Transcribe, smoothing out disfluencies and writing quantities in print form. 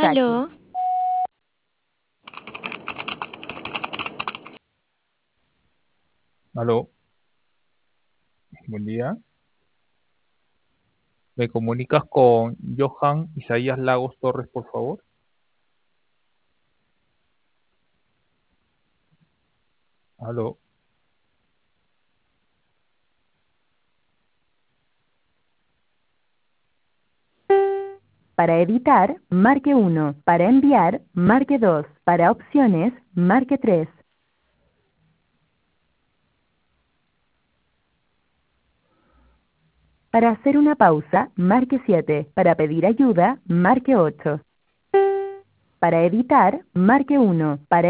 taxi. Aló, Aló, buen día. ¿Me comunicas con Johan Isaías Lagos Torres, por favor? Aló. Para editar, marque 1. Para enviar, marque 2. Para opciones, marque 3. Para hacer una pausa, marque 7. Para pedir ayuda, marque 8. Para editar, marque 1. Para